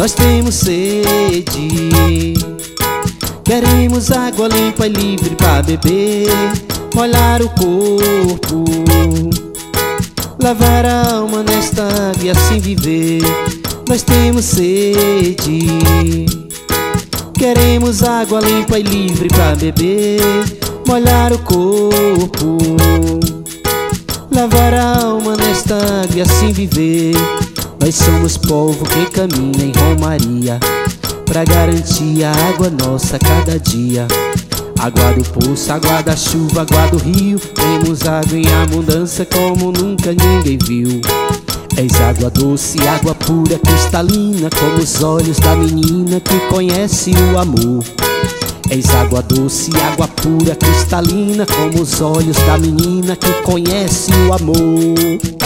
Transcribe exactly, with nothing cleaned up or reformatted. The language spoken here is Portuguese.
Nós temos sede, queremos água limpa e livre pra beber, molhar o corpo, lavar a alma nesta água e assim viver. Nós temos sede, queremos água limpa e livre pra beber, molhar o corpo, lavar a alma nesta água e assim viver. Nós somos povo que caminha em romaria pra garantir a água nossa cada dia. Água do poço, água da chuva, água do rio, temos água em abundância como nunca ninguém viu. És água doce, água pura, cristalina, como os olhos da menina que conhece o amor. És água doce, água pura, cristalina, como os olhos da menina que conhece o amor.